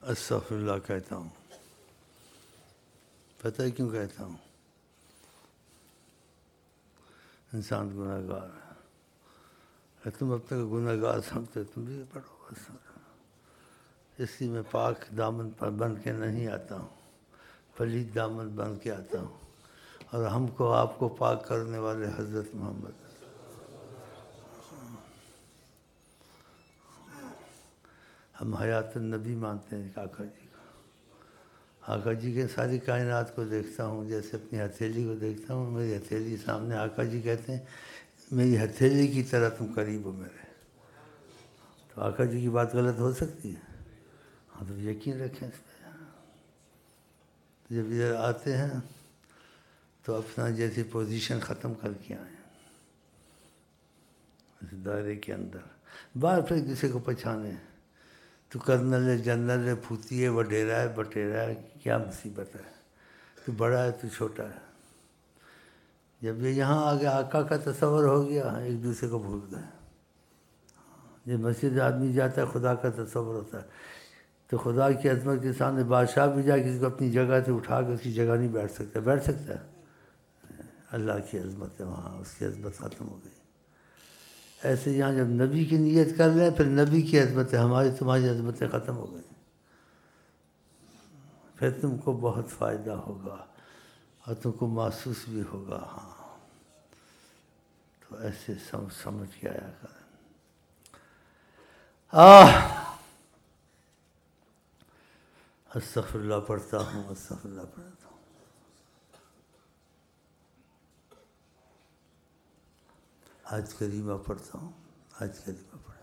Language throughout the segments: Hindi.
अस्तग़फिरुल्लाह कहता हूँ। पता है क्यों कहता हूँ? इंसान गुनहगार है। तुम अब तक गुनहगार समझते, तुम भी पढ़ो बस। इसलिए मैं पाक दामन पर बन के नहीं आता हूँ, पलीत दामन बन के आता हूँ। और हमको आपको पाक करने वाले हज़रत मोहम्मद, हम हयात नबी मानते हैं आका जी को। आका जी के सारी कायनात को देखता हूँ जैसे अपनी हथेली को देखता हूँ। मेरी हथेली सामने, आका जी कहते हैं मेरी हथेली की तरह तुम करीब हो मेरे। तो आका जी की बात गलत हो सकती है? हाँ, तो यकीन रखें इस पर। जब इधर आते हैं तो अपना जैसी पोजीशन ख़त्म करके आए इस दायरे के अंदर। बाहर फिर किसी को पहचाने, तू कर्नल है, जनरल है, फूती है, वडेरा है, बटेरा है, क्या मुसीबत है? तू बड़ा है, तू छोटा है। जब ये यहाँ आ गया, आका का तस्वर हो गया, एक दूसरे को भूल गए। जब मस्जिद आदमी जाता है, खुदा का तस्वर होता है। तो खुदा की अजमत के सामने बादशाह भी जाए किसी को अपनी जगह से उठा के उसकी जगह नहीं बैठ सकता। बैठ सकता है? अल्लाह की अजमत है वहाँ, उसकी अजमत ख़त्म हो गई। ऐसे यहाँ जब नबी की नीयत कर रहे हैं, फिर नबी की अजमत है, हमारी तुम्हारी अजमतें ख़त्म हो गई। फिर तुमको बहुत फ़ायदा होगा और तुमको महसूस भी होगा। हाँ, तो ऐसे समझ के आया कर। अस्तग़फिरुल्लाह पढ़ता हूँ, अस्तग़फिरुल्लाह पढ़ता हूँ। आज करीमा पढ़ता हूँ, आज करीमा पढ़ा।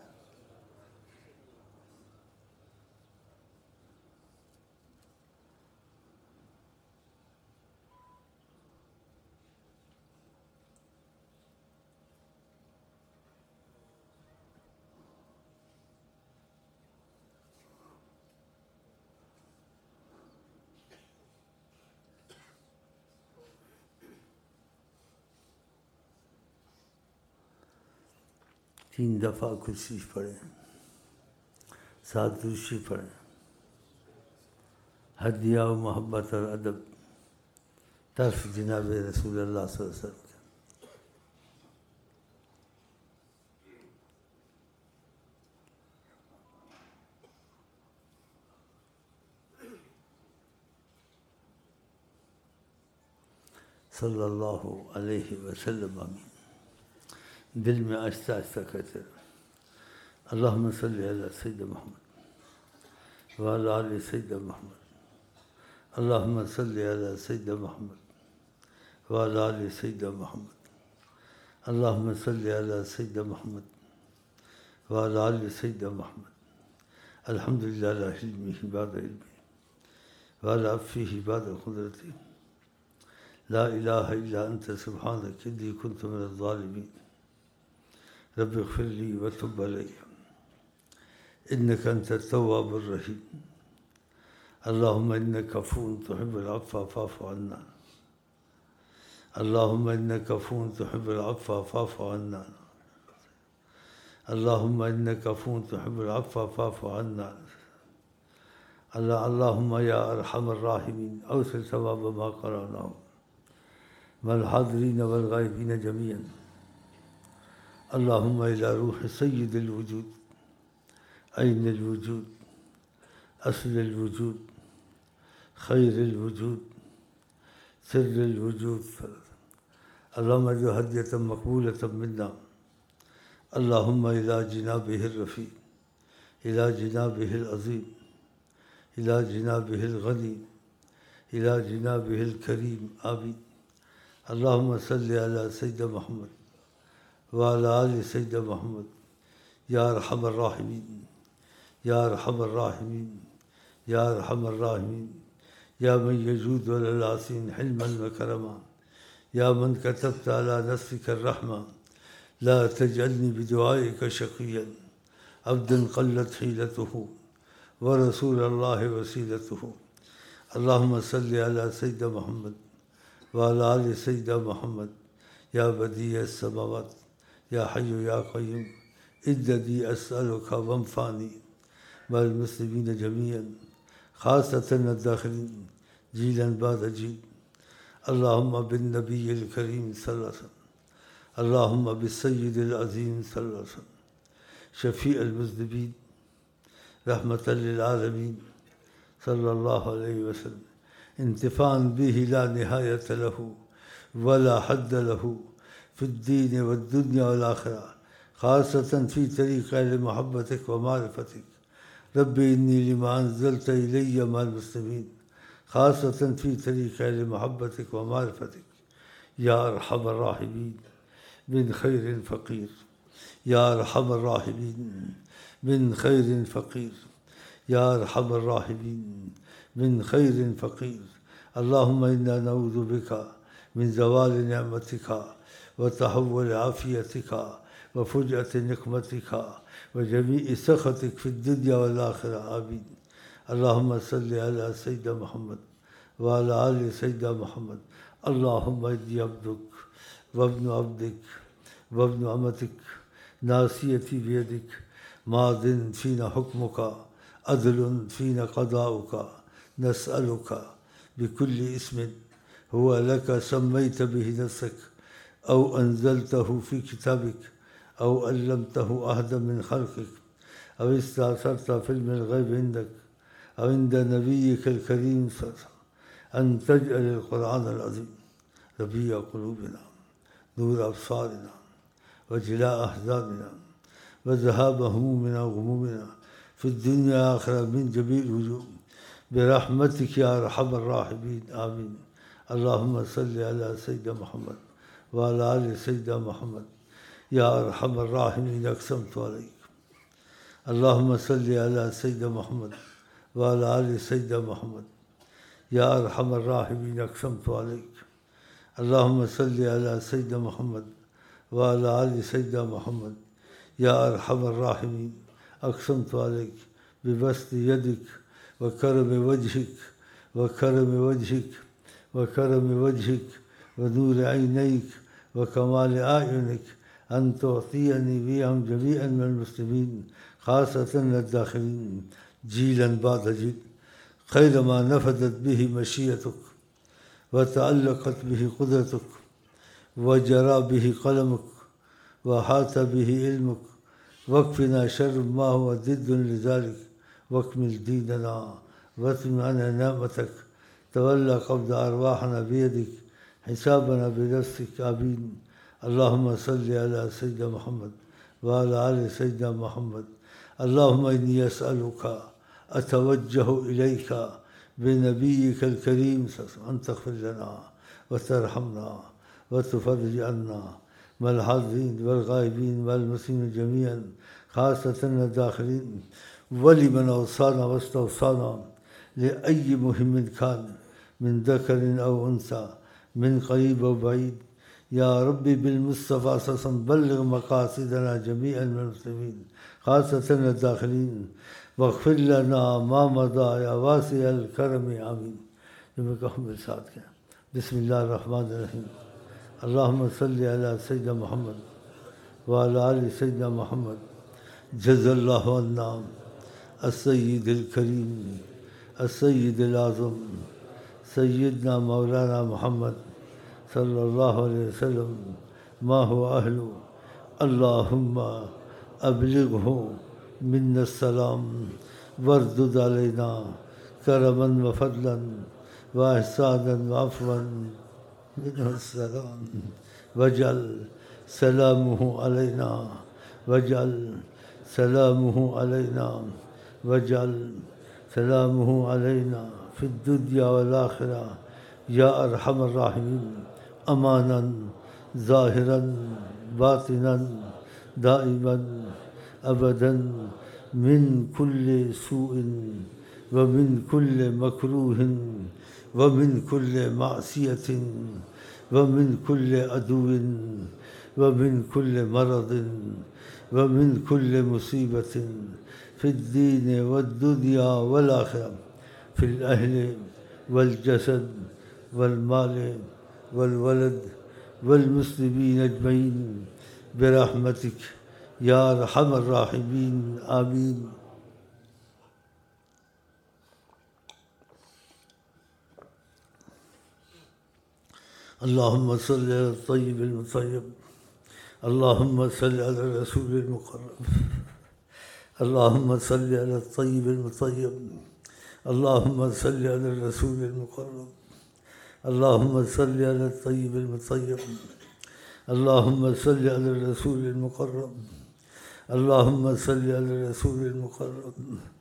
तीन दफ़ा कुर्सी पढ़े, 7 दूसरी पढ़े। हदिया व मोहब्बत और अदब तरफ जनाब रसूलुल्लाह सल्लल्लाहु अलैहि वसल्लम। सल्लल्लाहु अलैहि वसल्लम। आमीन। दिल में आहिस्ता आहिस्ता कहते रहो, अल्लाहुम्मा सल्लि अला सय्यिदना मुहम्मद व अला आलि सय्यिदना मुहम्मद। अल्लाहुम्मा सल्लि अला सय्यिदना मुहम्मद व अला आलि सय्यिदना मुहम्मद। अल्लाहुम्मा सल्लि अला सय्यिदना मुहम्मद व अला आलि सय्यिदना मुहम्मद। अल्हम्दुलिल्लाह अला इल्मिही बअदा इल्मिही व अला अफ़्विही बअदा क़ुदरतिही। ला इलाहा इल्ला अंत सुब्हानक इन्नी कुन्तु मिनज़ ज़ालिमीन। रब्बि इग़फ़िर ली व तुब अलैया इन्नका अंतत तव्वाबुर रहीम। अल्लाहुम्मा इन्नका अफ़्वुन तुहिब्बुल अफ़्व फ़अफ़ु अन्ना। अल्लाहुम्मा इन्नका अफ़्वुन तुहिब्बुल अफ़्व फ़अफ़ु अन्ना। अल्लाहुम्मा इन्नका अफ़्वुन तुहिब्बुल अफ़्व फ़अफ़ु अन्ना। अल्लाहुम्मा या अरहमर राहिमीन अवसिल सवाब मा क़रअनाहु वल हाज़िरीन वल गायबीन जमीअन। अल्लाहुम्मा इला रूह सय्यिदिल वजूद ऐनिल वजूद अस्लिल वजूद खैरिल वजूद सिर्रिल वजूद। अल्लाहुम्मा जो हदियतम मक़बूलतम मिन्ना। अल्लाहुम्मा इला जिनाबिहिर रफ़ीक़ इला जिनाबिहिल अज़ीम इला जिनाबिहिल गनी इला जिनाबिहिल करीम। आमीन। अल्लाहुम्मा सल्लि अला सय्यिदना मुहम्मद व अला आलि सय्यिदना मुहम्मद। या अरहमर राहिमीन, या अरहमर राहिमीन, या अरहमर राहिमीन। या मन यजूद अलल आसीन हिल्मन व करमा। या मन कतबत अला नफ़्सिक अर्रहमा। ला तजअलनी बिदुआइका शक़िय्यन अब्दन क़ल्लत हीलतुहु व रसूलल्लाहि वसीलतुहु। अल्लाहुम्मा सल्लि अला सय्यिदना मुहम्मद व अला आलि सय्यिदना मुहम्मद। या बदीअ समावात या हय्यु या क़य्यूम इन्ननी अस्अलुका वन्फ़अनी वल मुस्लिमीन जमीअन خاصة الداخلين جيلا بعد جيل. اللهم بالنبي الكريم صلى الله عليه وسلم، اللهم بالسيد العظيم صلى الله عليه وسلم شفيع المذنبين رحمة للعالمين صلى الله عليه وسلم، انتفاعا به لا نهاية له ولا حد له في الدين والدنيا والآخرة، خاصة في طريق لمحبتك ومعرفتك. ربي إني لما أنزلت إلي مع المسلمين، خاصة في طريق لمحبتك ومعرفتك. يا أرحم الراحمين من خير فقير، يا أرحم الراحمين من خير فقير، يا أرحم الراحمين من خير فقير. اللهم إنا نعوذ بك من زوال نعمتك وتحول عافيتك وفجأة نقمتك وجميع سخطك في الدنيا والآخرة، آمين. اللهم صل على سيدنا محمد وعلى آل سيدنا محمد. اللهم إني عبدك وابن عبدك وابن أمتك، ناصيتي بيدك، ماض فينا حكمك، عدل فينا قضاؤك. نسألك بكل اسم هو لك سميت به نفسك أو أنزلته في كتابك أو علمته أحدا من خلقك أو استأثرت في علم الغيب عندك أو عند نبيك الكريم صلى الله عليه وسلم أن تجعل القرآن العظيم ربيع قلوبنا، نور أبصارنا، وجلاء أحزاننا، وذهاب همومنا وغمومنا في الدنيا والآخرة من جميع الوجوه، برحمتك يا أرحم الراحمين، آمين. اللهم صل على سيدنا محمد وعلى آل سيدنا محمد. يا أرحم الراحمين أقسمت عليك. اللهم صل على سيدنا محمد وعلى آل سيدنا محمد. يا أرحم الراحمين أقسمت عليك. اللهم صل على سيدنا محمد وعلى آل سيدنا محمد. يا أرحم الراحمين أقسمت عليك ببسط يدك وكرم وجهك وكرم وجهك وكرم وجهك ونور عينيك وكمال أعينك أن تعطيني بهم جميعا من المسلمين، خاصة الداخلين جيلا بعد جيل، خير ما نفذت به مشيئتك وتعلقت به قدرتك وجرى به قلمك وحاط به علمك، واكفنا شر ما هو ضد لذلك، واكمل ديننا واتم عنا نعمتك، تولى قبض أرواحنا بيدك، حسابنا بنفسك، آمين. اللهم صل على سيدنا محمد وعلى آل سيدنا محمد. اللهم إني أسألك أتوجه إليك بنبيك الكريم أن تغفر لنا وترحمنا وتفرج عنا مع الحاضرين والغائبين والمسلمين جميعا، خاصة الداخلين، ولمن أوصانا واستوصانا لأي مهم كان من ذكر أو أنثى من قريب أو بعيد. يا ربي بالمصطفى صلى الله عليه وسلم بلغ مقاصدنا جميعا من المسلمين، خاصة الداخلين، واغفر لنا ما مضى يا واسع الكرم، آمين. بسم الله الرحمن الرحيم. اللهم صل على سيدنا محمد وعلى آل سيدنا محمد. جزا الله عنا السيد الكريم السيد الأعظم سيدنا مولانا محمد صلى الله عليه وسلم ما هو أهله. اللهم أبلغه منا السلام واردد علينا كرما وفضلا وإحسانا وعفوا منه السلام، واجعل سلامه علينا، واجعل سلامه علينا، واجعل سلامه علينا في الدنيا والآخرة يا أرحم الراحمين، أمانا ظاهرا باطنا دائما أبدا من كل سوء ومن كل مكروه ومن كل معصية ومن كل عدو ومن كل مرض ومن كل مصيبة في الدين والدنيا والآخرة، في الأهل والجسد والمال والولد والمسلمين أجمعين برحمتك يا أرحم الراحمين، آمين. اللهم صل على الطيب المطيب. اللهم صل على الرسول المقرب. اللهم صل على الطيب المطيب. اللهم صل على الرسول المقرب. اللهم صل على الطيب المطيب. اللهم صل على الرسول المقرب. اللهم صل على الرسول المقرب.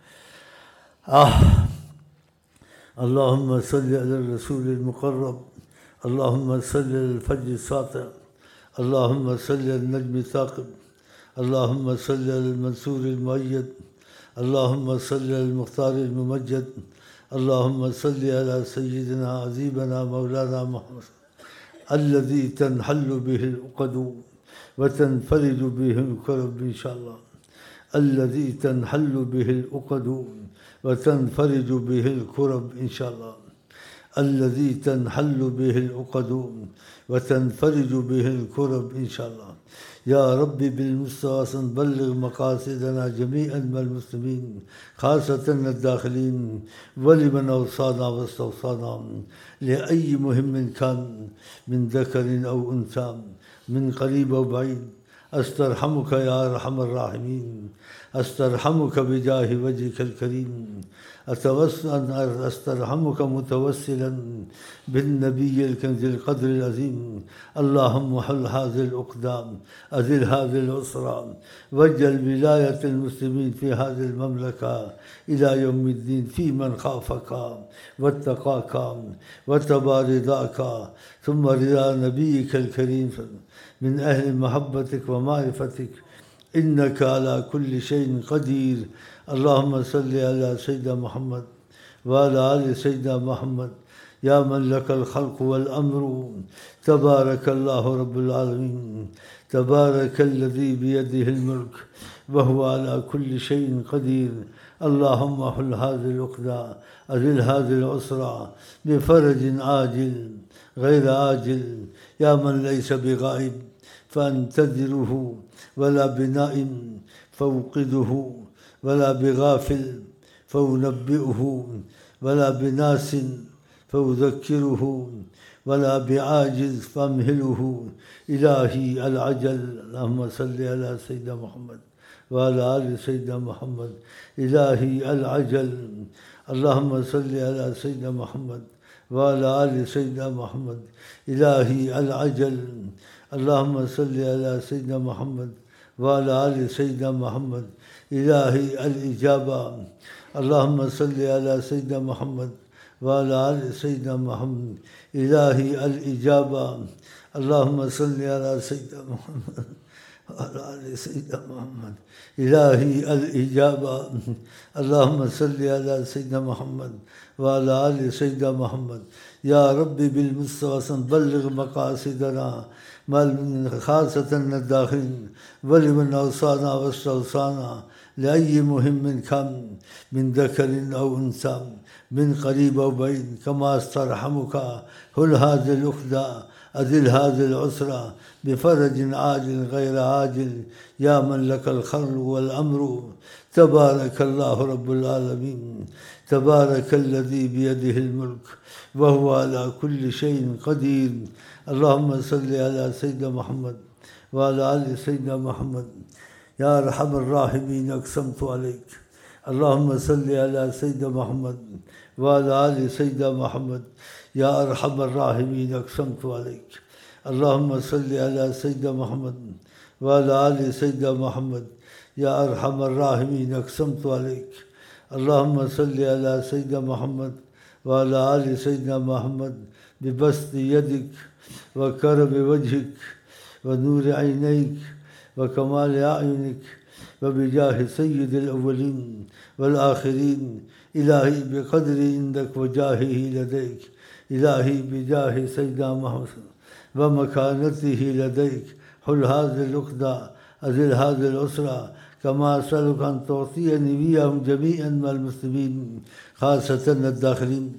اللهم صل على الرسول المقرب. اللهم صل على الفجر الساطع. اللهم صل على النجم الثاقب. اللهم صل على المنصور المؤيد. اللهم صل على المختار الممجد. اللهم صل على سيدنا عزيزنا مولانا محمد الذي تنحل به العقد وتنفرج به الكرب إن شاء الله. الذي تنحل به العقد وتنفرج به الكرب إن شاء الله. الذي تنحل به العقد وتنفرج به الكرب إن شاء الله. يا ربي بالمستوى بلغ مقاصدنا جميعا من المسلمين خاصة الداخلين ولمن أوصانا واستوصانا لأي مهم كان من ذكر أو أنثى من قريب أو بعيد. أسترحمك يا أرحم الراحمين. أسترحمك بجاه وجهك الكريم. أسترحمك متوسلا بالنبي الكنز القدر العظيم. اللهم حل هذه الأقدام أزل هذه الأسرى واجعل ولاية المسلمين في هذه المملكة إلى يوم الدين في من خافك واتقاك واتبع رضاك ثم رضا نبيك الكريم من أهل محبتك ومعرفتك إنك على كل شيء قدير. اللهم صل على سيدنا محمد وعلى آل سيدنا محمد يا من لك الخلق والأمر. تبارك الله رب العالمين. تبارك الذي بيده الملك وهو على كل شيء قدير. اللهم حل هذه العقدة أزل هذه العسرى بفرج عاجل غير عاجل يا من ليس بغائب فانتظره ولا بنائم فوقده ولا بغافل فأنبئه ولا بناس فأذكره ولا بعاجز فأمهله. إلهي العجل. اللهم صل على سيدنا محمد وعلى آل سيدنا محمد. إلهي العجل. اللهم صل على سيدنا محمد وعلى آل سيدنا محمد. إلهي العجل. اللهم صل على سيدنا محمد وعلى آل سيدنا محمد. إلهي الإجابة. اللهم صل على سيدنا محمد وعلى آل سيدنا محمد. إلهي الإجابة. اللهم صل على سيدنا محمد وعلى آل سيدنا محمد. إلهي الإجابة. اللهم صل على سيدنا محمد وعلى آل سيدنا محمد. يا ربي بالمستوى بلغ مقاصدنا خاصة الداخلين ولمن أوصانا واستوصانا لأي مهم كان من ذكر أو أنثى من قريب أو بعيد. كما استرحمك هل هذه العقدة أزل هذه العسرى بفرج عاجل غير عاجل يا من لك الخلق والأمر. تبارك الله رب العالمين. تبارك الذي بيده الملك وهو على كل شيء قدير. اللهم صل على سيدنا محمد وعلى آل سيدنا محمد. يا أرحم الراحمين أقسمت عليك. اللهم صل على سيدنا محمد وعلى آل سيدنا محمد. يا أرحم الراحمين أقسمت عليك. اللهم صل على سيدنا محمد وعلى آل سيدنا محمد. يا أرحم الراحمين أقسمت عليك. اللهم صل على سيدنا محمد وعلى آل سيدنا محمد ببسط يدك وكرم وجهك ونور عينيك وكمال أعينك وبجاه سيد الأولين والآخرين. إلهي بقدر عندك وجاهه لديك. إلهي بجاه سيدنا محمد ومكانته لديك حل هذه العقدة أزل هذه الأسرى. كما أسألك أن تعطيني وياهم جميعا من المسلمين خاصة الداخلين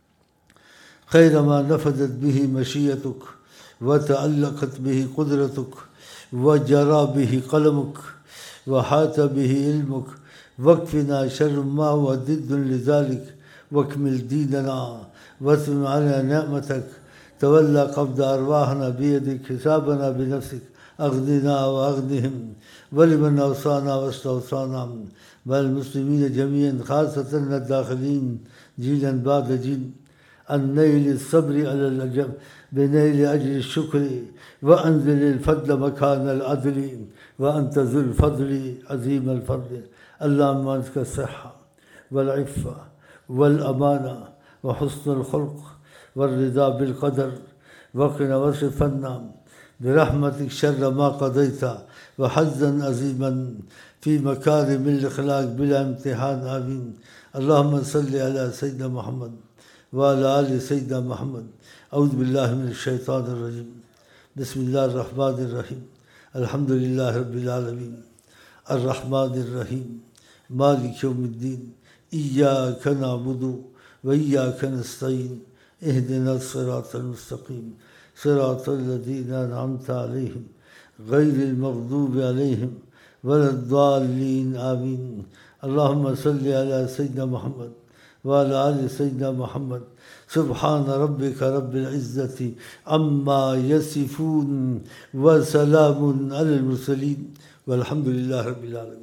خير ما نفذت به مشيئتك وتعلقت به قدرتك وجرى به قلمك وحات به علمك. واكفنا شر ما هو ضد لذلك واكمل ديننا واتم على نعمتك. तवल्ला क़ब्ज़ अरवाहना बियदिक हिसाबना बिनफ़्सिक अग़निना व अग़निहिम वलिमन अवसाना वस्तवसाना वल मुस्लिमीन जमीअन ख़ासतन अद-दाख़िलीन जीलन बाद जील अन-नैल सब्र अलल अजब बिनैल अज्र शुक्र व अंज़िल फ़द्ल मकान अल-अदल व अंत ज़ुल फ़द्ल अज़ीम अल-फ़द्ल अल्लाहुम्मा अस्का सहा वल इफ़्फ़ा वल अमाना व हुस्नुल ख़ुल्क़ वर्रिज़ा बिल क़दर वक़िना वस्रिफ़ अन्ना बिरहमतिक शर्र मा क़ज़ैता व हज़्ज़न अज़ीमन फ़ी मकारिमिल अख़लाक़ बिला इम्तिहान आमीन। अल्लाहुम्मा सल्लि अला सय्यिदिना मुहम्मद व अला आलि सय्यिदिना मुहम्मद। अऊज़ु बिल्लाहि मिनश शैतानिर रजीम। बिस्मिल्लाहिर रहमानिर रहीम। अल्हम्दुलिल्लाहि रब्बिल आलमीन अर्रहमानिर रहीम मालिकि यौमिद्दीन इय्याका नअबुदु व इय्याका नस्तईन इहदिनस सिरातल मुस्तक़ीम सिरातल लज़ीना अनअमता अलैहिम गैरिल मग़दूबि अलैहिम वलद्दाल्लीन आमीन। अल्लाहुम्मा सल्लि अला सय्यिदिना मुहम्मद व अला आलि सय्यिदिना मुहम्मद। सुब्हान रब्बिका रब्बिल इज़्ज़ति अम्मा यसिफ़ून व सलामुन अलल मुरसलीन वल्हम्दुलिल्लाहि रब्बिल आलमीन।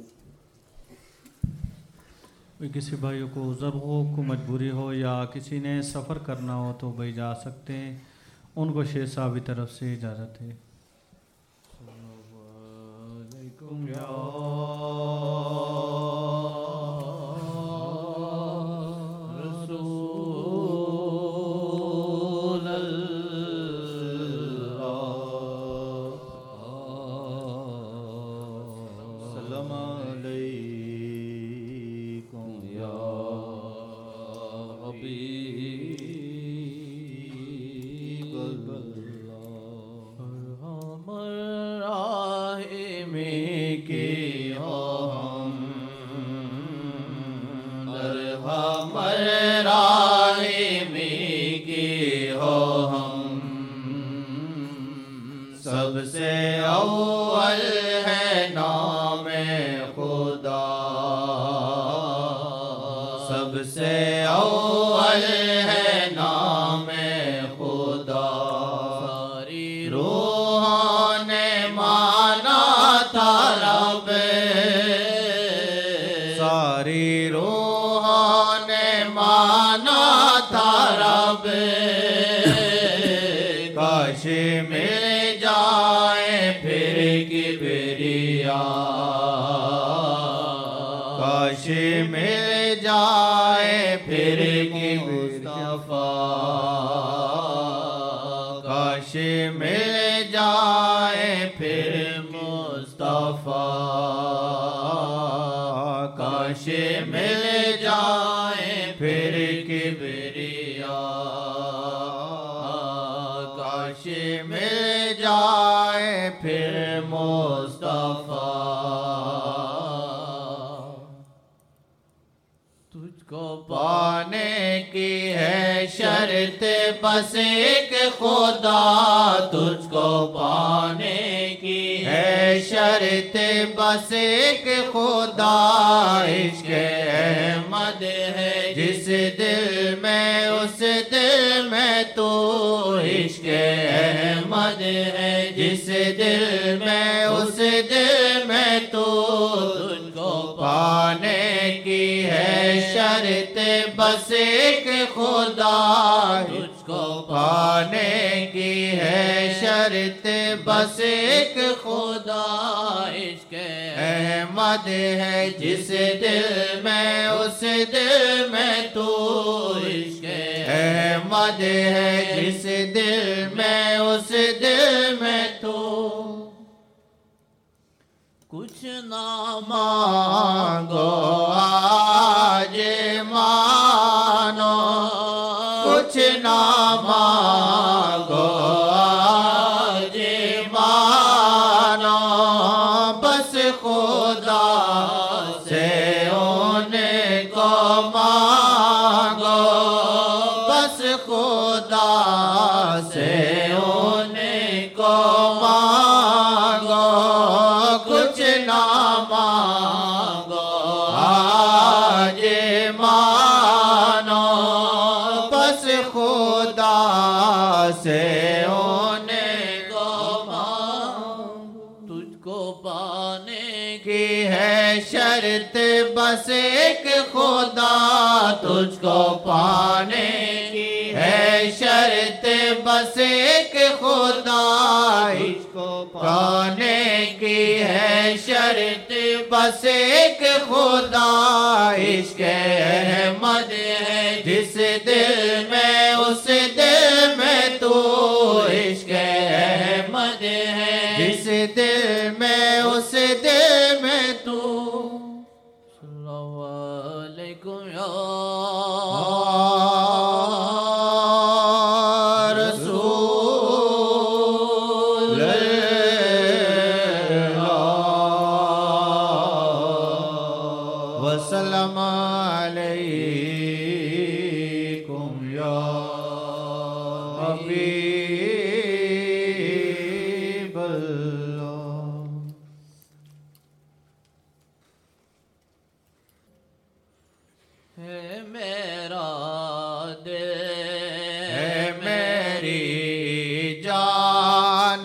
किसी भाइयों को उज़र हो, को मजबूरी हो या किसी ने सफ़र करना हो तो भाई जा सकते हैं, उनको शेख साहब की तरफ से इजाज़त है। सबसे अव्वल है नाम खुदा, सबसे अव्वल है नाम खुदा। सारी रूहों ने माना था रब, सारी रूहों ने माना था रब। काश मिल जाए फिर किबरिया, काश मिल जाए फिर कि मुस्तफा, काश मिल जाए फिर मुस्तफा, काश मिल जाए फिर किबरिया, काश मिल जाए फिर मुस्तफा। तुझको पाने की है शर्त बस एक खुदा, तुझको पाने की है शर्त बस एक खुदा। इश्क़ अहमद है जिस दिल में उस दिल में तू, इश्क़ अहमद है जिस दिल में उस दिल में तू। तुझको पाने की है शर्त बस एक खुदा, तुझको पाने की है शर्त बस एक खुदा। इश्क़ अहमद है जिस दिल में उस दिल में तू, इश्क़ अहमद है जिस दिल में उस दिल में तू। कुछ ना मांगो आज मानो, कुछ ना मांगो आज मानो। बस खुदा से उनको मांगो, बस खुदा से उनको मांगो। कुछ ना मांगो आज मानो, बस खुदा से उनको तुझको पाने की है शर्त बस एक खुदा, तुझको पाने की है शर्त बस एक खुदा, इसको पाने की है शर्त बस एक खुदा, इश्क़ अहमद है जिस दिल में उस दिल में तू, इश्क़ अहमद है जिस दिल में उस दिल में तू। सल्लल्लाहु अलैकुम या रसूल अल्लाह वसल्लम अलैकुम या हबीब अल्लाह। है मेरा दिल है मेरी जान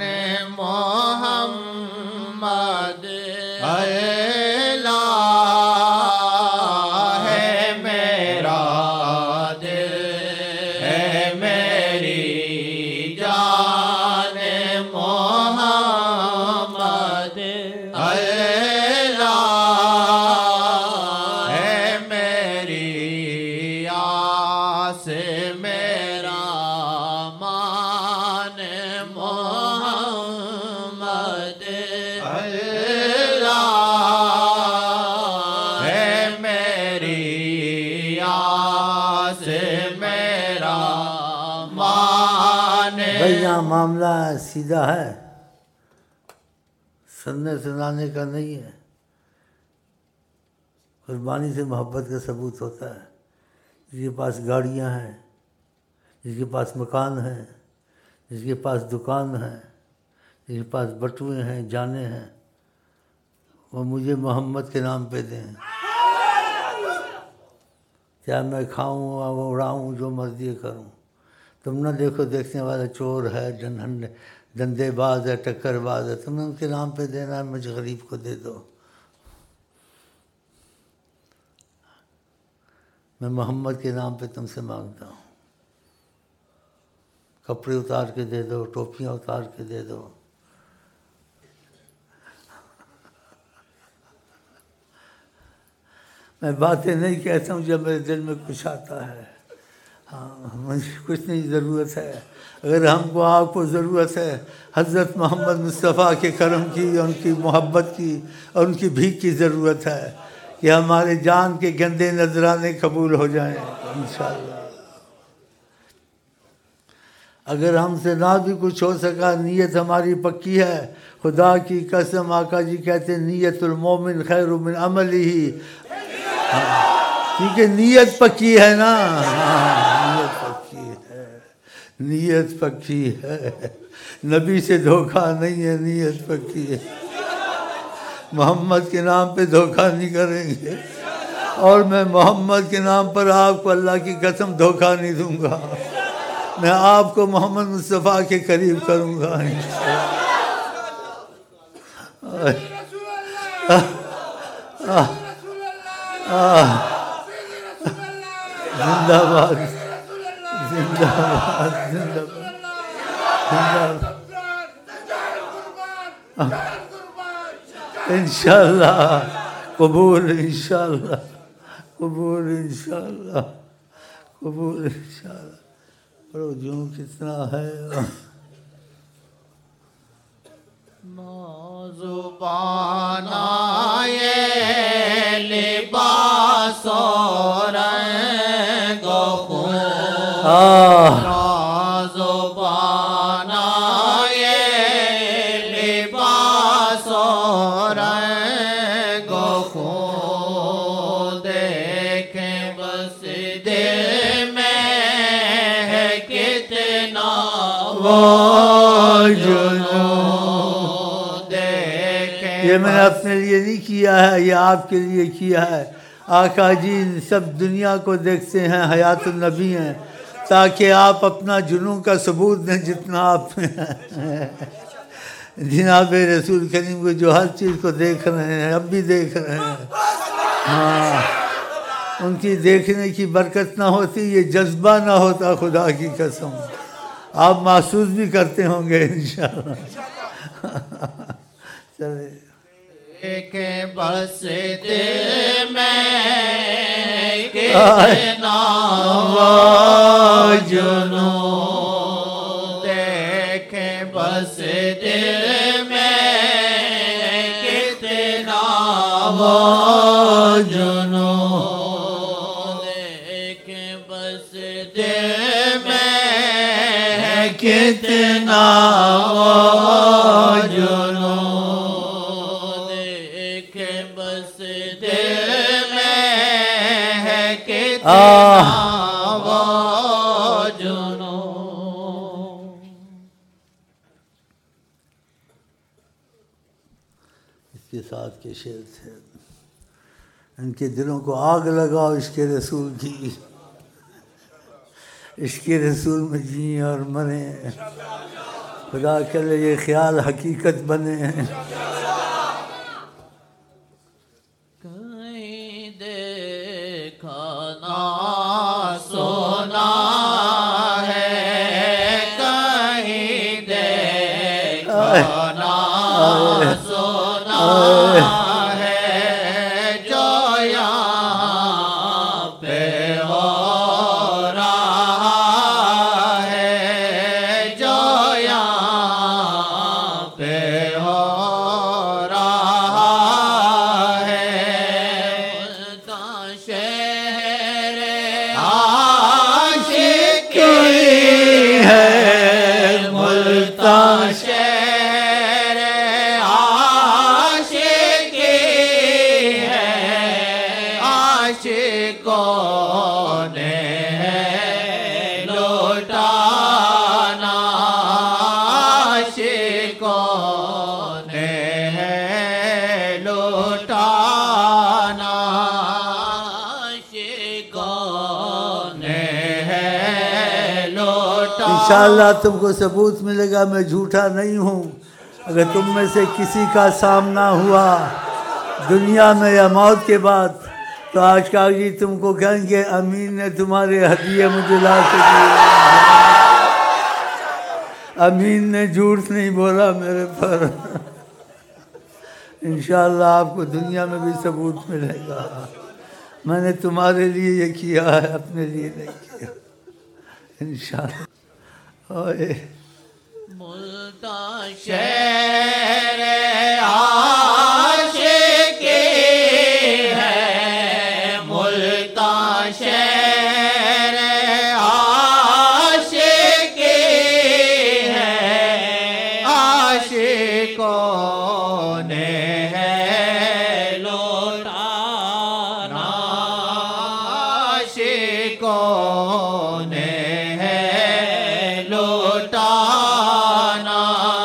मोहम्मद अल्लाह, है मेरा दिल है मेरी जान मोहम्मद अल्लाह, है मेरी आस मेरा मान मोहम्मद अल्लाह, है मेरी आस मेरा मान। भाई यहाँ मामला सीधा है, सुनने सुनाने का नहीं है। कुर्बानी से मोहब्बत का सबूत होता है। जिसके पास गाड़ियाँ हैं, जिसके पास मकान है, जिसके पास दुकान है, जिसके पास बटुए हैं, जाने हैं, वो मुझे मोहम्मद के नाम पे दें। चाहे मैं खाऊं और उड़ाऊं, जो मर्जी करूं। तुम ना देखो देखने वाला चोर है, धंधेबाज है, टक्करबाज है, तुमने उनके नाम पे देना है, मुझे गरीब को दे दो। मैं मोहम्मद के नाम पे तुमसे मांगता हूँ। कपड़े उतार के दे दो, टोपियाँ उतार के दे दो। मैं बातें नहीं कहता हूँ जब मेरे दिल में कुछ आता है। हाँ, मुझे कुछ नहीं ज़रूरत है। अगर हमको आपको ज़रूरत है हज़रत मोहम्मद मुस्तफ़ा के करम की, उनकी मोहब्बत की और उनकी भीख की ज़रूरत है कि हमारे जान के गंदे नजराने कबूल हो जाएं इंशाअल्लाह। अगर हमसे ना भी कुछ हो सका, नीयत हमारी पक्की है। खुदा की कसम, आका जी कहते नीयतुल मोमिन खैरु मिन अमलिही। क्योंकि नीयत पक्की है ना। नीयत पक्की है, नीयत पक्की है। नबी से धोखा नहीं है, नीयत पक्की है। मोहम्मद के नाम पे धोखा नहीं करेंगे और मैं मोहम्मद के नाम पर आपको अल्लाह की कसम धोखा नहीं दूंगा। मैं आपको मोहम्मद मुस्तफ़ा के करीब करूंगा। जिंदाबाद जिंदाबाद जिंदाबाद इंशाअल्लाह कबूल, इंशाअल्लाह कबूल, इंशाअल्लाह कबूल, इंशाअल्लाह। पढ़ो जो कितना है। ज़ुबाना ये लिबास और रंगो खून, ज़ुबाना ये लिबास और रंगो खून, देखें बस दिल में है कितना वो ये मैंने अपने लिए नहीं किया है, ये आपके लिए किया है। आका जी सब दुनिया को देखते हैं, हयातुन नबी हैं। ताकि आप अपना जुनून का सबूत दें जितना आप जनाब रसूल करीम को जो हर चीज़ को देख रहे हैं, अब भी देख रहे हैं। हाँ, उनकी देखने की बरकत ना होती, ये जज्बा ना होता, खुदा की कसम आप महसूस भी करते होंगे इंशाअल्लाह। चले के बस दिल में कितना जुनून देखे, बस दिल में कितना जुनून देखे, बस दिल में कितना जुनून इसके साथ के शेर थे, इनके दिलों को आग लगाओ इश्क़ रसूल की, इश्क़ रसूल में जिए और मरे, खुदा करे ये ख्याल हकीकत बने। सोना है कहीं देखना, सोना है जो यहाँ पे हो रहा है, जो यहाँ पे हो रहा है। शहर मुल्तान शहर आशिकी है, आशिकों ने लौटाना, आशिकों ने लौटाना, आशिकों ने इंशाअल्लाह तुमको सबूत मिलेगा, मैं झूठा नहीं हूँ। अगर तुम में से किसी का सामना हुआ दुनिया में या मौत के बाद, तो आज काजी तुमको कहेंगे अमीन ने तुम्हारे हदिये मुझे ला के दिए, अमीन ने झूठ नहीं बोला मेरे पर। इंशाअल्लाह आपको दुनिया में भी सबूत मिलेगा, मैंने तुम्हारे लिए ये किया है, अपने लिए नहीं किया। इंशाअल्लाह मुल्तान शहर आशिकी है, मुल्तान शहर आशिकी है, आशिकों ने लौटाना, आशिकों ने लौटाना,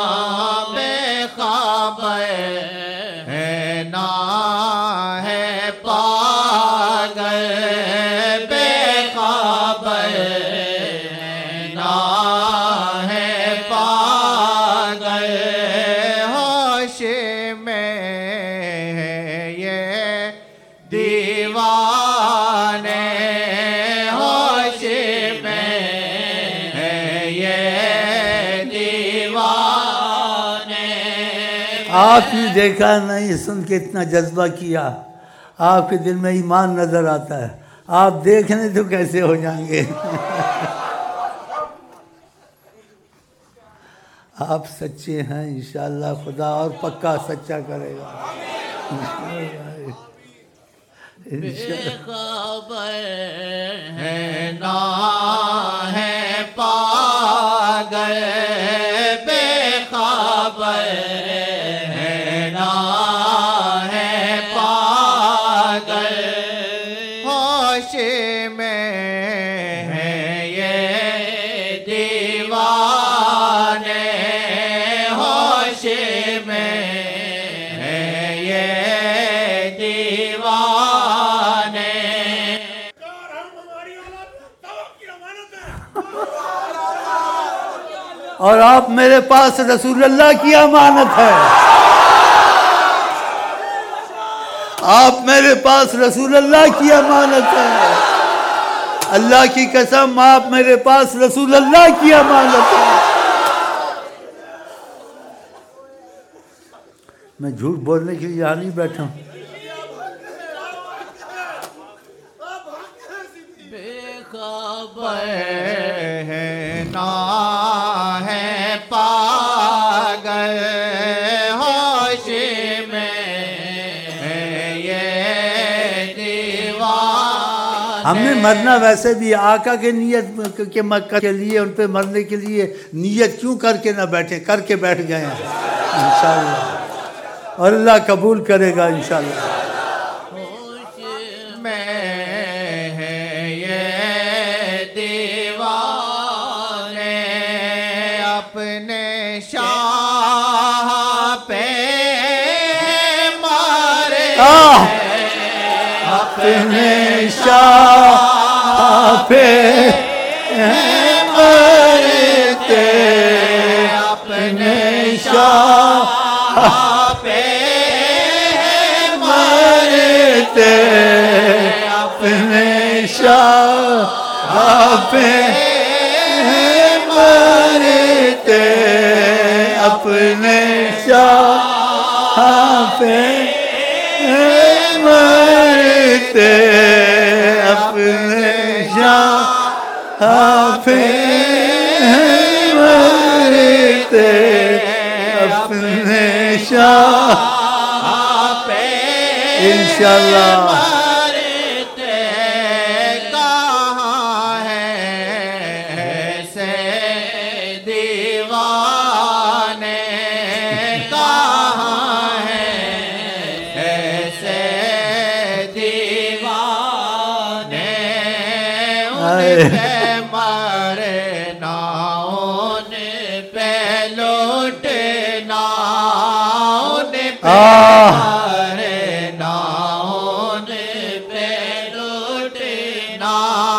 बेखबर है ना है पागल, बेखबर है ना है पागल, होश में है ये दीवाने, होश में है ये दीवाने। आपने देखा नहीं, सुन के इतना जज्बा किया, आपके दिल में ईमान नजर आता है, आप देखने तो कैसे हो जाएंगे। आप सच्चे हैं, इंशाअल्लाह खुदा और पक्का सच्चा करेगा। बेखबर है ना है पागल, बेखबर है ना है पागल, होश में है ये दीवाने, होश में है ये दीवाने। और आप मेरे पास रसूलुल्लाह की अमानत है। आप मेरे पास रसूलुल्लाह की अमानत है। अल्लाह की कसम, आप मेरे पास रसूलुल्लाह की अमानत है। मैं झूठ बोलने के लिए यहाँ नहीं बैठा हूँ। बेखबर है ना है पागल होश में ये दीवान। हमने मरना वैसे भी आका के नियत के मक्का के लिए, उन पे मरने के लिए नियत क्यों करके ना बैठे, करके बैठ गए हैं इंशाअल्लाह, और अल्लाह कबूल करेगा इंशाअल्लाह। अपने शाह पे मरते, अपने शाह पे मरते, अपने शाह पे मरते, अपने शाह पे मरते, अपने शाह पे मरते, अपने शाह पे इंशाअल्लाह। मरते कहाँ है ऐसे दीवाने, कहाँ है ऐसे दीवाने, उनपे मरना, उन पे लुटना, उन पे मरना, उन पे लुटना,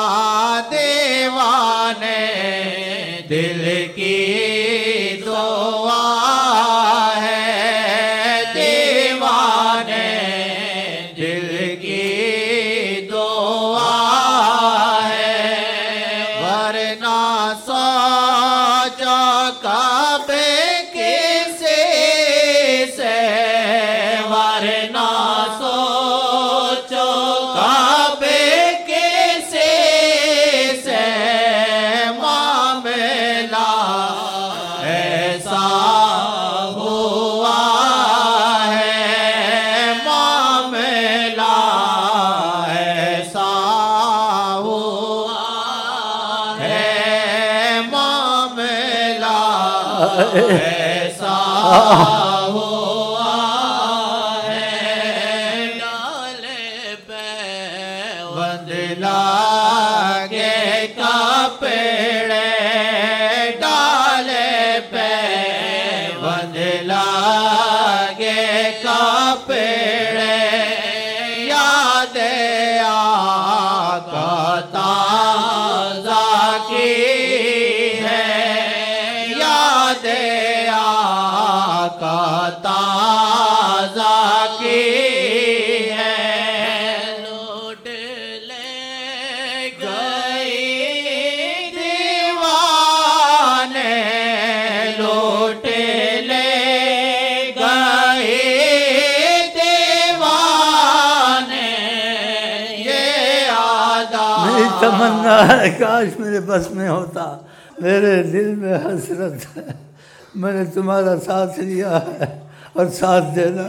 दीवाने दिल की दुआ है, दीवाने दिल की दुआ है, वरना सोचो कब किसी से, वरना सोचो कब किसी से मामला ऐसा हुआ है, मामला ऐसा हुआ है, मामला ऐसा हुआ है। डाले पे बदला के कपड़े, डाले पे बदला के कपड़े, याद आका ताज़ा की है, याद आका ताज़ा की है, लूट ले गई दीवाने, लूट ले गई दीवाने, ये आदा मेरी तमन्ना है काश मेरे बस में होता, मेरे दिल में हसरत है, मैंने तुम्हारा साथ लिया है और साथ देना।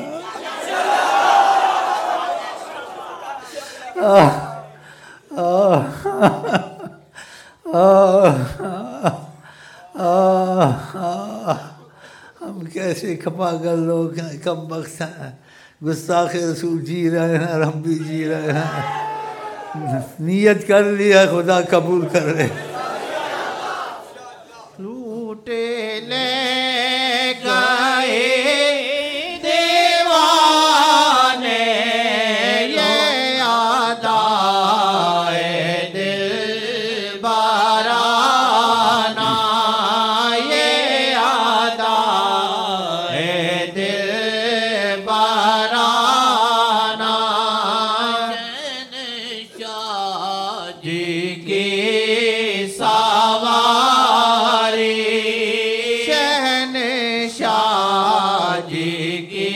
हम कैसे खपागल लोग हैं, कम वक्त हैं, गुस्ताख रसूल जी रहे हैं और हम भी जी रहे हैं। नियत कर लिया, खुदा कबूल कर ले। लूट ले गए दीवाने, ये याद आए दिल बाराना, ये जी की सवारी, शहंशाह जी की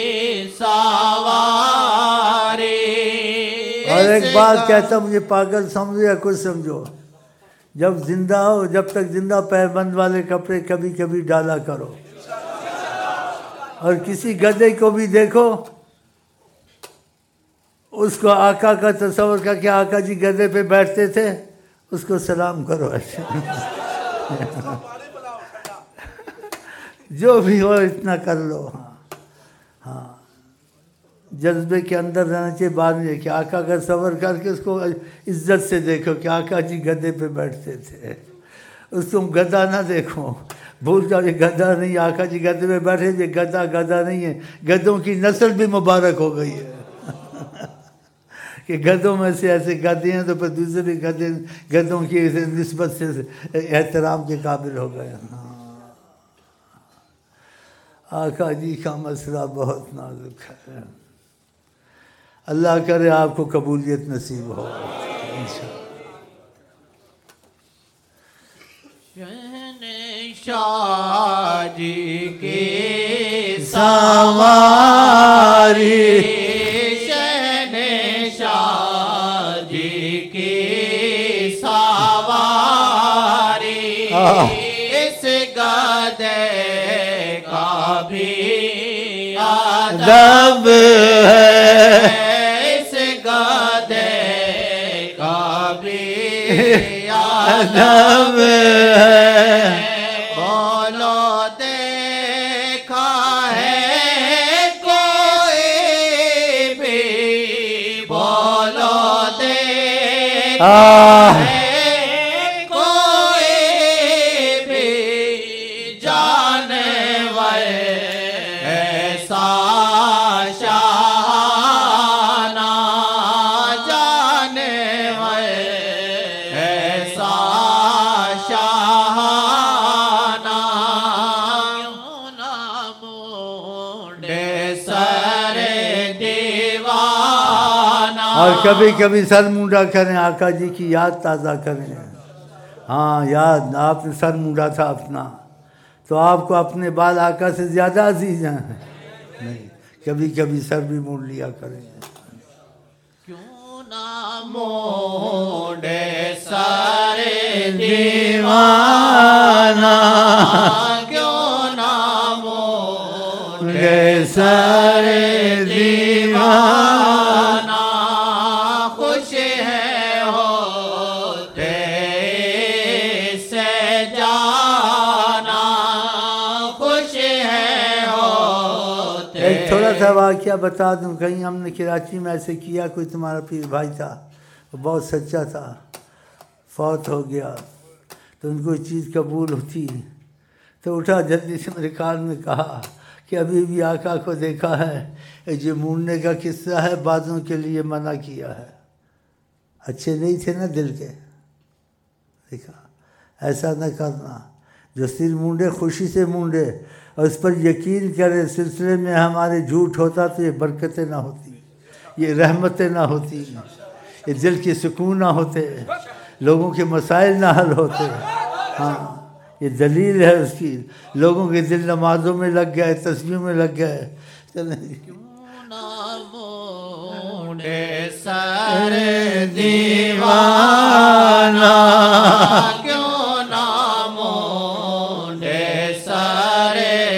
सवारी। और एक बात कहता हूँ, मुझे पागल समझो या कुछ समझो, जब जिंदा हो, जब तक जिंदा पैरबंद वाले कपड़े कभी कभी डाला करो। और किसी गधे को भी देखो, उसको आका का तस्वर करके, आका जी गधे पे बैठते थे, उसको सलाम करो ऐसे। जो भी हो इतना कर लो। हाँ, जज्बे के अंदर रहना चाहिए, बाहर नहीं। कि आका का सवर करके उसको इज्जत से देखो कि आका जी गधे पे बैठते थे, उसको गधा ना देखो। भूल जाओ ये गधा नहीं, आका जी गधे पे बैठे, ये गधा गधा नहीं है, गधों की नस्ल भी मुबारक हो गई है। कि गधों में से ऐसे गधे हैं तो फिर दूसरे गधों की निस्बत से एहतराम के काबिल हो गए। आका जी का मसला बहुत नाजुक है। अल्लाह करे आपको कबूलियत नसीब हो। शहंशाह जी की सवारी, शहंशाह जी की सवारी। इस गधे का भी अदब है, इस गधे का भी अदब है। बोलो देखा है कोई भी, बोलो देखा है कोई भी जानवर ऐसा शाहाना, जानवर ऐसा शाहाना। क्यों ना मुंडे सर दीवाना। और कभी कभी सर मुंडा करें, आका जी की याद ताज़ा करें। हाँ, याद, आपने सर मुंडा था अपना, तो आपको अपने बाल आका से ज़्यादा अजीज हैं। नहीं, कभी कभी सर भी मोड़ लिया करें। क्यों ना मोड़े सारे दीवाना, क्यों ना मोड़े सारे दीवाना। खुश है होते से जाना, खुश है होते। एक थोड़ा सा वाक़या बता दूं। कहीं हमने कराची में ऐसे किया, कोई तुम्हारा पीर भाई था, वो बहुत सच्चा था, फौत हो गया, तो उनको चीज़ कबूल होती, तो उठा जल्दी से मेरे कान में कहा कि अभी भी आका को देखा है, जो मुड़ने का किस्सा है बातों के लिए मना किया है। अच्छे नहीं थे ना दिल के, देखा, ऐसा न करना। जो सिर मुंडे खुशी से मुंडे, और उस पर यकीन करे, सिलसिले में हमारे झूठ होता तो ये बरकतें ना होती, ये रहमतें ना होती, ये दिल के सुकून ना होते, लोगों के मसाइल ना हल होते। हाँ, ये दलील है उसकी। लोगों के दिल नमाजों में लग गए, तस्बीहों में लग गए। चलें, सर दीवाना, क्यों ना मोड़े सर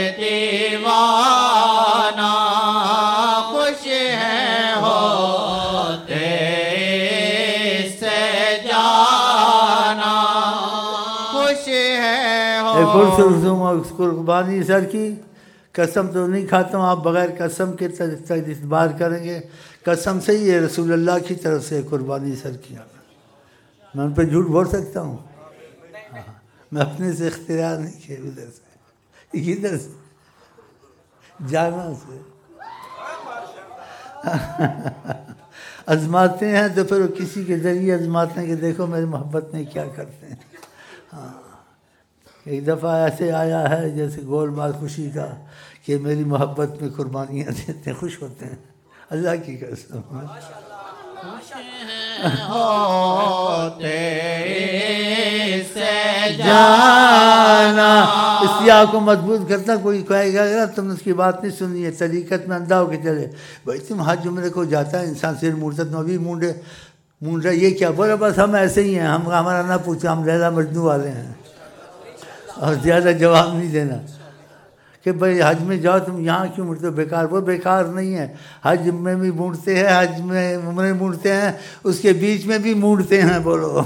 दीवाना। खुश है होते से जाना, खुश है हो। कुर्बानी सर की कसम तो नहीं खाता हूँ, आप बगैर कसम के इस बार करेंगे। कसम से ही है रसूल अल्लाह की तरफ से कुर्बानी सर की। मैं उन पर झूठ बोल सकता हूँ? मैं अपने से इख्तियार नहीं किया, उधर से इधर से जाना से आजमाते हैं तो फिर किसी के ज़रिए आजमाते हैं कि देखो मेरी मोहब्बत में क्या करते हैं। हाँ, एक दफ़ा ऐसे आया है जैसे गोलमाल खुशी का कि मेरी मोहब्बत में कुर्बानियाँ देते हैं, खुश होते हैं। अल्लाह की कसम। हो इससे जाना। इसलिए आपको मजबूत करता, कोई कहेगा यार तुमने उसकी बात नहीं सुनी है, तरीकत में अंधा होके चले, भाई तुम हज उम्रे को जाता है इंसान सिर मूर्त तुम अभी मूंढ रहा, ये क्या बोला, बस हम ऐसे ही हैं, हम हमारा ना पूछो, हम लैला मजनू वाले हैं। और ज़्यादा जवाब नहीं देना कि भाई हज में जाओ तुम यहाँ क्यों मुड़ते हो, बेकार, वो बेकार नहीं है। हज में भी मूड़ते हैं, हज में उम्रे मूड़ते हैं, उसके बीच में भी मूड़ते हैं। बोलो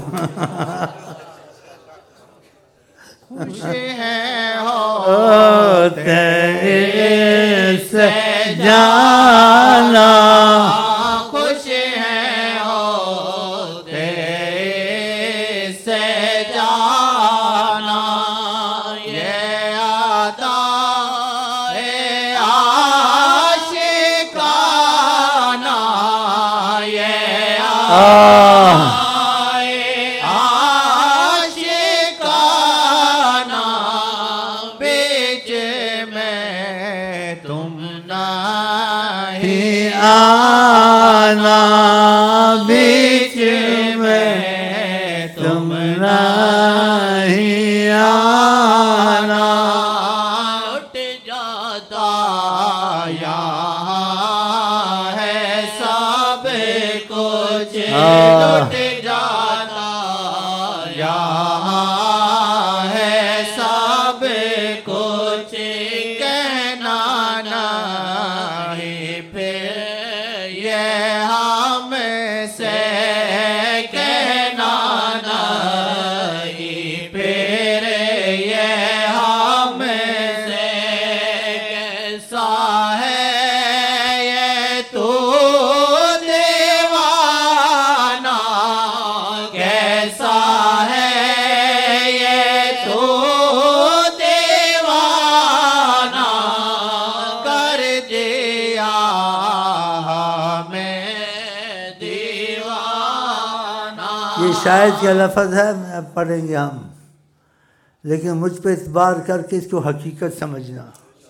खुश है होते से जाना, खुश है होते से जाना, ये अदा है आशिकाना, ये आशिकाना, बीच में तुम नहीं आना, बीच में तुम नहीं आना। उठ जाता यहाँ है सब कुछ, उठ जाता यहाँ है सब कुछ, कहना नहीं फिर ये हमसे, कहना नहीं फिर ये हमसे, कैसा है ये तू दीवाना, कैसा है ये तू दीवाना, कर दिया हमें दीवाना। ये शायद क्या लफ्ज़ है, अब पढ़ेंगे हम, लेकिन मुझ पे इतबार करके इसको हकीकत समझना।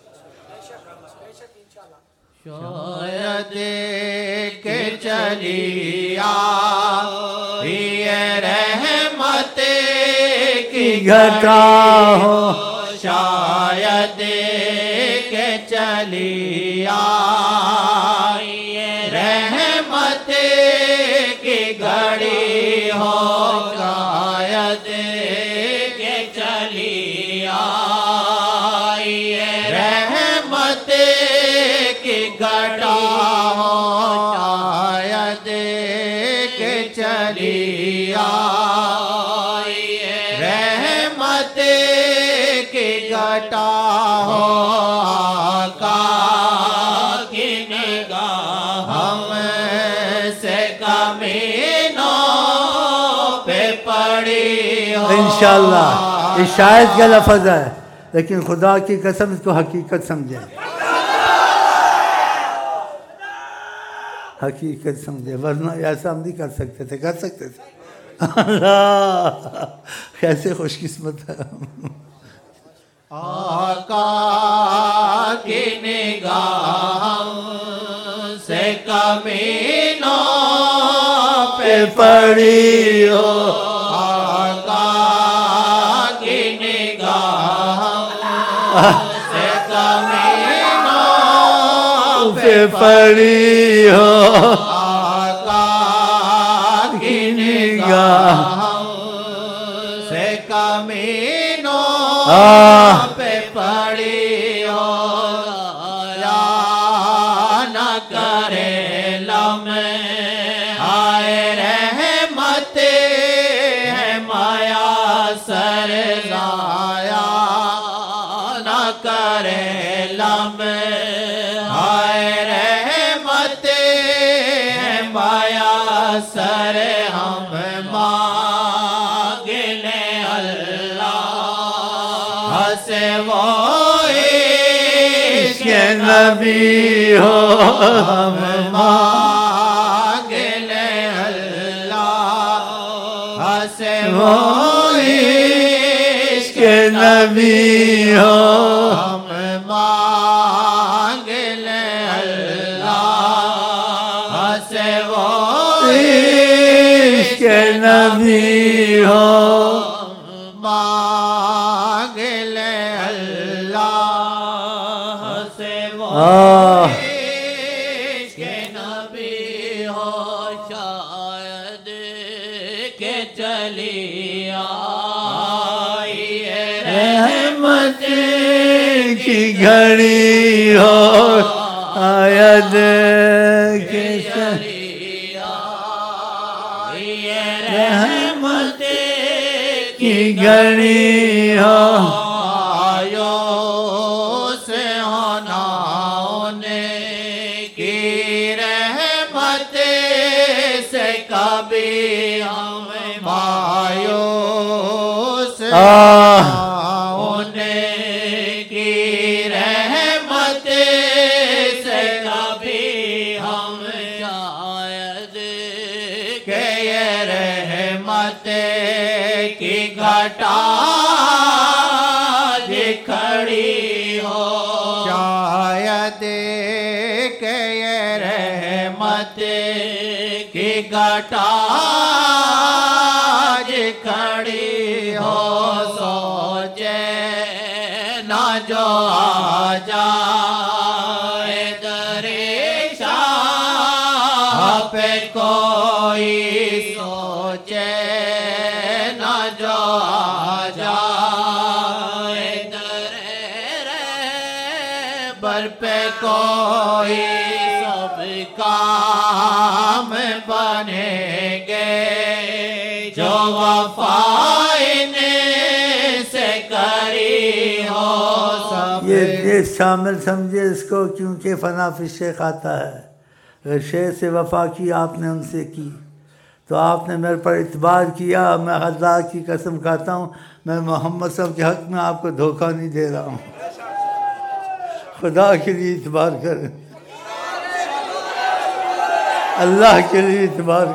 शायद के चलिया ये रहमत की घटा हो, शायद के चलिया ये रहमत की घड़ी हो, शायद के चलिया ये रहमत की घटा हो, शायद के चलिया ये रहमत की घटा हो, आका की निगाह हमसे कमीनों पे पड़ी हो। इंशाअल्लाह ये शायद क्या लफ्ज़ है, लेकिन खुदा की कसम इसको हकीकत समझें, हकीकत समझे, वरना ऐसा हम नहीं कर सकते थे, कर सकते थे। अल्लाह कैसे खुशकिस्मत है हम। आका की निगाह से कमीनों पे पड़ी हो, आका की निगाह से कमीनों पे पड़ी हो, आका की निगाह से कमीनों पे पड़ी हो, या न करे लम्हे आए रहमत है माया सरजाया, न करे लम्हे आए रहमत है माया सर, हम मांग ले अल्लाह से वो के नबी हो, हम मांग ले अल्लाह से वो के नबी हो, हम मांग ले अल्लाह से वो के नबी हो मांग ले अल्लाह से वो के नबी हो शायद के चली आई रहमत की घड़ी हो आयद के रहमत की घड़ी हो आयो से होना होने की रहमत से कभी हमें मायो से होने की रहमत से कभी हम शायद के ये रहमत की घटा खड़ी हो शायद के ये रहमत की घटा खड़ी हो सोचे ना जो आ जाए दरे शाह पे कोई सोचे ना जो आ जाए दरे बर पे कोई सब काम बनेंगे जो वफाइने से करी हो सब ये शामिल समझे इसको, क्योंकि फना फिर शेख आता है। अगर शेख से वफा की आपने उनसे की तो आपने मेरे पर इतबार किया। मैं अल्लाह की कसम खाता हूँ, मैं मोहम्मद साहब के हक़ में आपको धोखा नहीं दे रहा हूँ। खुदा के लिए इतबार करें, अल्लाह के लिए इतबार।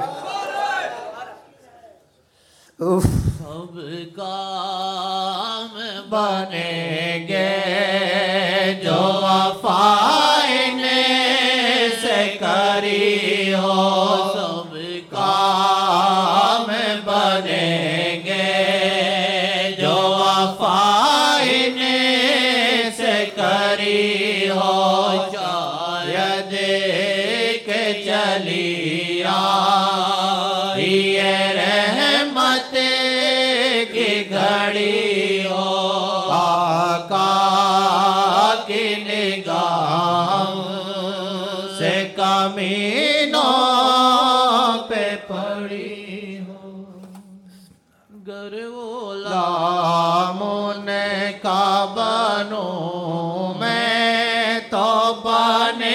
सब काम बनेंगे जो वफाइने से करी हो सब काम बनेंगे जो वफाइने से करी हो शायद के चली आई ये रहमत की घड़ी हो आका की निगाह से कमीनों पे पड़ी हो गर वो लामुने का बनूं मैं तो बने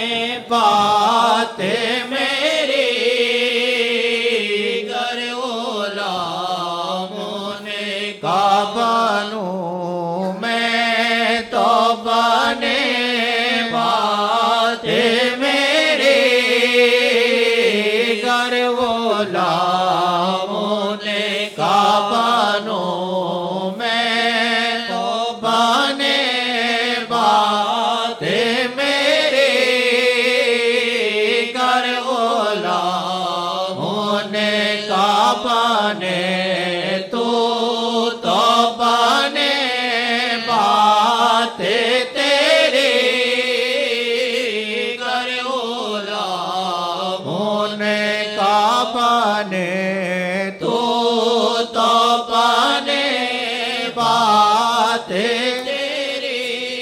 बाते मेरी गर वो लामुने का बनूं मैं तो बने बाते मेरी गर वो लामुने का बनूं मैं तो बने बाते मेरी कर ओला होने का बने तू तो बने बाते तेरी कर ओला होने का बने तू तो बने बाते तेरी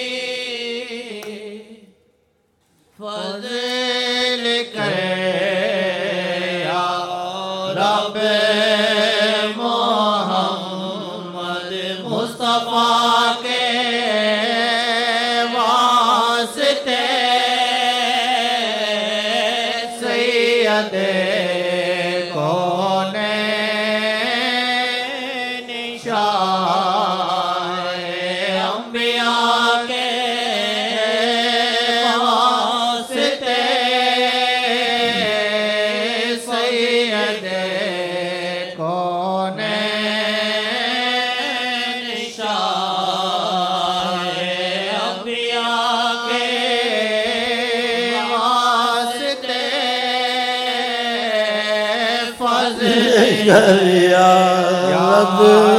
फज़ल करे या रब मोहम्मद मुस्तफ़ा के वास्ते सैयद कौने निशाए अंबिया के वास्ते सैयद कौने निशाए अंबिया के वास्ते फज़ल कर या रब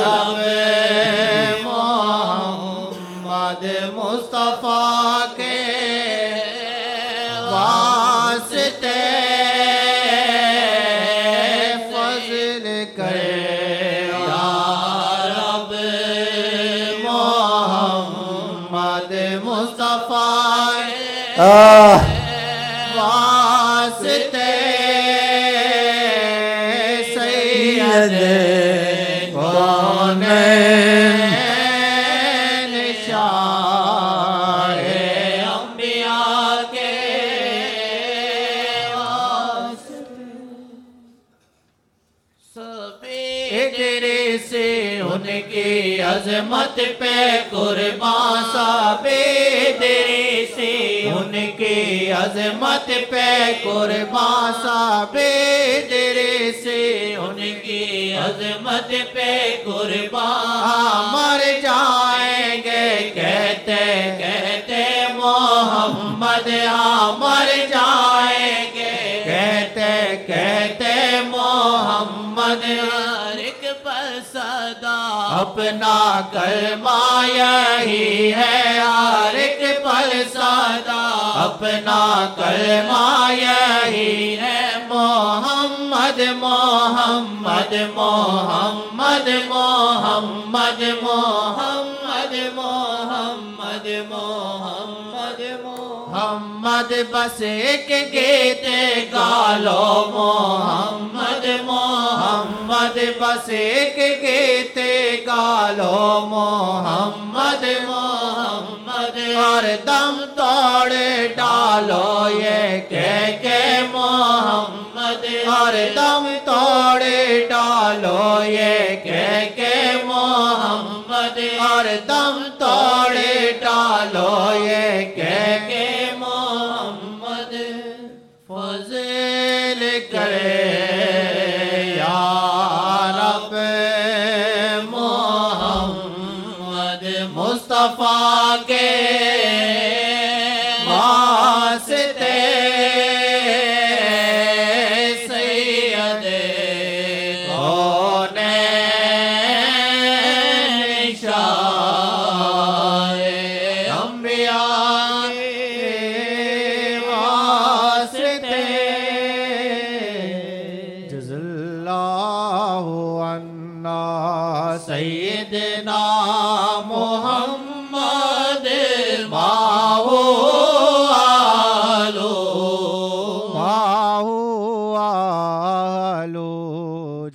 मोहम्मद मुस्तफा के वास्ते फजल करे या रब मोहम्मद मुस्तफा वास्ते सैयद कौनैन शाह अंबिया के सफेद से उनकी अजमत पे कुर्बान साबेद से उनकी अजमत पे कुर्बान साबेद से उनकी अजमत पे कुर्बान मर जाएंगे कहते कहते मोहम्मद मर जाएंगे कहते कहते मोहम्मद हर एक पर सदा अपना कलमा यही है हर एक पर सदा अपना कलमा यही है मोहम्मद मोहम्मद मोहम्मद मोहम्मद मोहम्मद मोहम्मद मोहम्मद मोहम्मद बस एक गीत गालो मोहम्मद मोहम्मद बस एक गीत गालो मोहम्मद मोहम्मद और दम तोड़ डालो ये कह के मोहम्मद और दम तोड़ डालो ये कह के मोहम्मद और दम तोड़ डालो ये कह के मोहम्मद फज़ल करे या रब मोहम्मद मुस्तफा के वास्ते सैयद कौनैन शाह अंबिया वास्ते जज़ल्लाहु अन्ना सैयदना मोहम्मद